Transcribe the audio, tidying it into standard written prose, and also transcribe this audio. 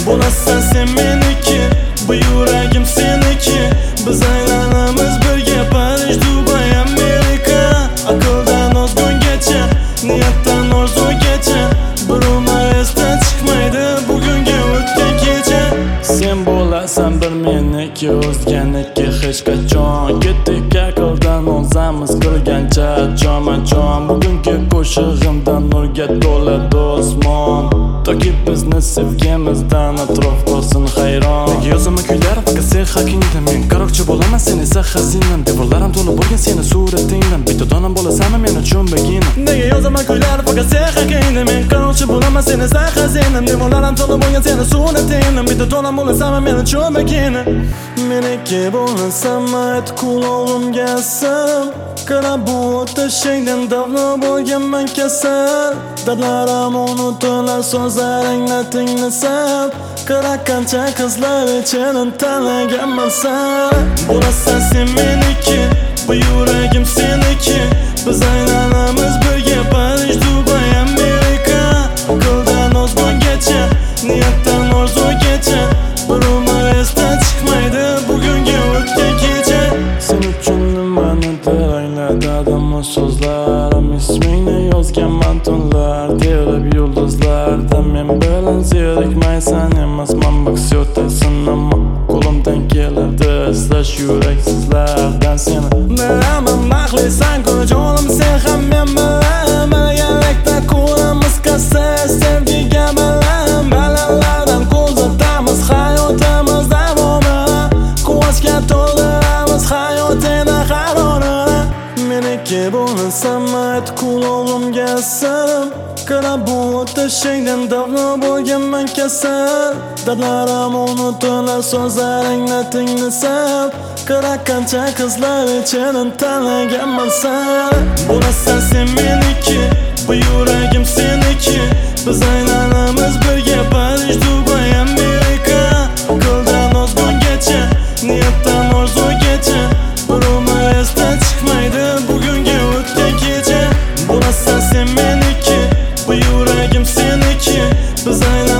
Bo'lasan sen meniki, bu yuragim seniki. Biz aylanamiz birga Parij, Dubay, Amerika. Aqldan ozgungacha, niyatdan orzugacha. Bir umr esdan chiqmaydi bugungi o'tgan kecha. Sen bo'lasan bir meniki, o'zganiki hech qachon. Ketdik aqldan o'zamiz qilgancha choma-chom. Bugungi qo'shig'imdan nurga to'ladi osmon. Toki bizni sevgimizdan atrof bo'lsin hayron. Nega yozaman kuylar faqat sen haqingda? Men qaroqchi bo'laman, sen esa xazinam. Devorlarim to'lib bo'lgan seni suratingdan. Bitta donam bo'lasanmi men uchun begina? Nega yozaman kuylar faqat sen haqingda? Men qaroqchi bo'laman, sen esa xazinam. Devorlarim to'lib bo'lgan seni suratingdan. Bitta donam bo'lasanmi men uchun begina? Meniki bo'lasan ayt qulog'imga asam. Qarab bu o'tishingdan davno bo'lganman kasal. Dardlarim unutilar so'zlaringni tinglasam. Qara qancha qizlar ichidan tanlaganman sen. Bo'lasan sen meniki, bu yuragim seniki. Biz aylanamiz birga Parij, Dubay, Amerika. Aqldan ozgungacha, niyatdan orzugacha. Bir umr esdan chiqmaydi bugungi o'tgan kecha. Sen uchun nimanidir anglatdim o so'zlarim. Ismingni yozganman tunlar terib yulduzlarda. Men bilan zerikmaysan emasman, bak syo'taysan ammo qo'limdan keladi izlash yuraksizlardan seni. Bilaman baxtlisan ku jonim, sen ham men bilan birgalikda ko'ramiz qasr sevgiga bilan. Balandlardan kuzatamiz hayotimiz davomini, quvonchga to'ldiramiz hayotingni qarorini. Meniki bo'lasan ayt qulog'imga asam. Qarab bu o'tishingdan davno bo'lganman kasal. Dardlarim unutilar so'zlaringni tinglasam. Qara qancha qizlar ichidan tanlaganman sen. Bo'lasan sen meniki, bu yuragim seniki. Biz aylanamiz birga Parij, Dubay, Amerika. Aqldan ozgungacha, niyatdan orzugacha. Bir umr esdan chiqmaydi bugungi o'tgan kecha. Bo'lasan sen meniki, bu yuragim seniki. Biz